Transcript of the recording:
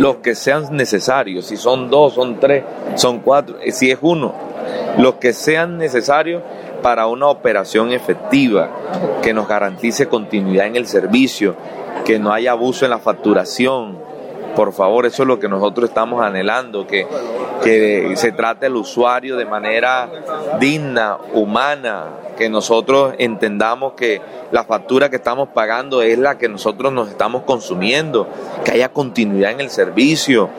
los que sean necesarios, si son 2, son 3, son 4, si es 1, los que sean necesarios para una operación efectiva, que nos garantice continuidad en el servicio, que no haya abuso en la facturación. Por favor, eso es lo que nosotros estamos anhelando, que se trate al usuario de manera digna, humana, que nosotros entendamos que la factura que estamos pagando es la que nosotros nos estamos consumiendo, que haya continuidad en el servicio,